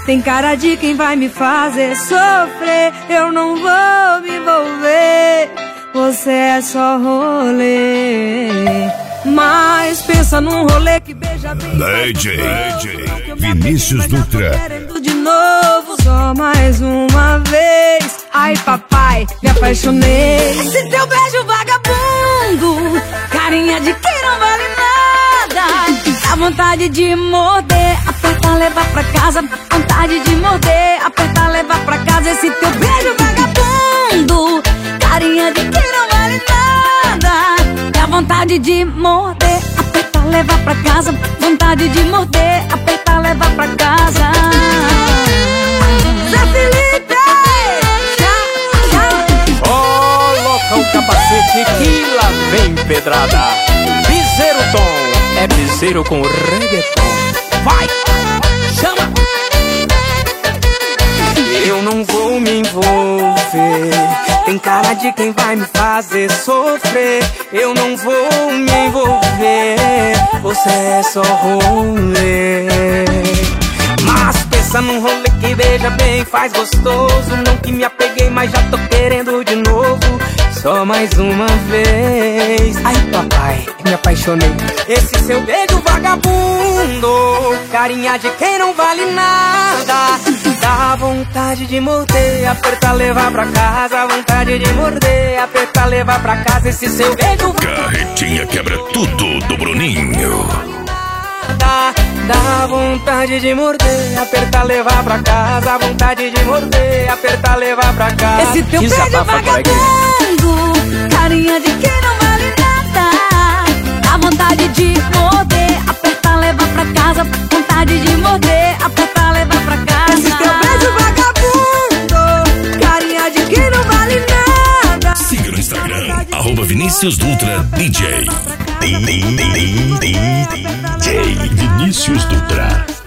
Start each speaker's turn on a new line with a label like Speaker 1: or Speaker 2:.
Speaker 1: Tem cara de quem vai me fazer sofrer. Eu não vou me envolver, você é só rolê. Mas pensa num rolê que beija bem.
Speaker 2: DJ Vinícius Dutra.
Speaker 1: Querendo de novo, só mais uma vez. Ai papai, me apaixonei. Esse teu beijo vagabundo, carinha de quem não vale nada. Dá vontade de morder, apertar, levar pra casa. Vontade de morder, apertar, levar pra casa. Esse teu beijo vagabundo, carinha de quem não vale nada. Dá vontade de morder, apertar, levar pra casa. Vontade de morder, apertar, levar pra casa. Zé Felipe!
Speaker 3: Coloca o capacete que lá vem pedrada. Piseiro Tom, é piseiro com reggaeton. Vai, chama! Eu não vou me envolver, tem cara de quem vai me fazer sofrer. Eu não vou me envolver, você é só rolê. Mas pensa num rolê que beija bem, faz gostoso. Não que me apeguei, mas já tô querendo de novo. Só mais uma vez. Ai papai, me apaixonei. Esse seu beijo vagabundo, carinha de quem não vale nada. Dá vontade de morder, apertar, levar pra casa. Vontade de morder, apertar, levar pra casa. Esse seu beijo
Speaker 2: Carretinha quebra tudo do Bruninho.
Speaker 3: Dá vontade de morder, apertar, levar pra casa. Vontade de morder, apertar, levar pra casa.
Speaker 1: Esse teu beijo vagabundo, carinha de quem não vale nada. Dá vontade de morder, apertar, levar pra casa. Vontade de morder, apertar, levar pra casa. Esse teu beijo vagabundo, carinha de quem não vale nada.
Speaker 2: Siga no Instagram, @Vinícius Dutra DJ. DJ Vinícius Dutra.